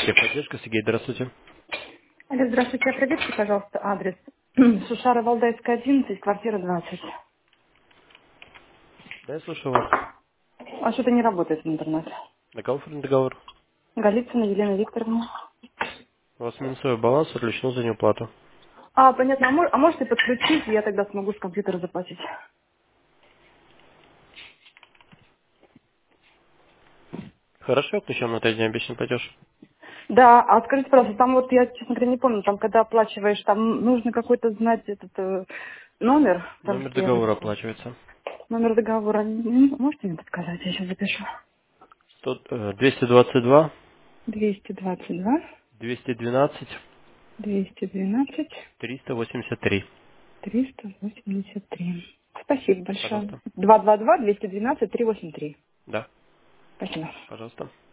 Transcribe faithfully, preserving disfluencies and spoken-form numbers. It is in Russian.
Техподдержка, Сергей, здравствуйте. Алло, здравствуйте, определите, пожалуйста, адрес. Шушара Валдайская, одиннадцать, квартира двадцать. Да, я слушаю вас. А что-то не работает интернет. Договор, договор. Голицына Елена Викторовна. У вас минусовой баланс отключен за неуплату. А, понятно, а, мо- а можете подключить, я тогда смогу с компьютера заплатить. Хорошо, включен на третий день обещанный платеж. Да, а скажите, пожалуйста, там вот я, честно говоря, не помню, там когда оплачиваешь, там нужно какой-то знать этот э, номер, потому Номер что я вот договора оплачивается. номер договора, м, можете мне подсказать, я сейчас запишу. сто, э, двести двадцать два, двести двадцать два, двести двенадцать, двести двенадцать, триста восемьдесят три. триста восемьдесят три. Спасибо большое. Пожалуйста. два два два, двести двенадцать, триста восемьдесят три. Да, Спасибо. пожалуйста.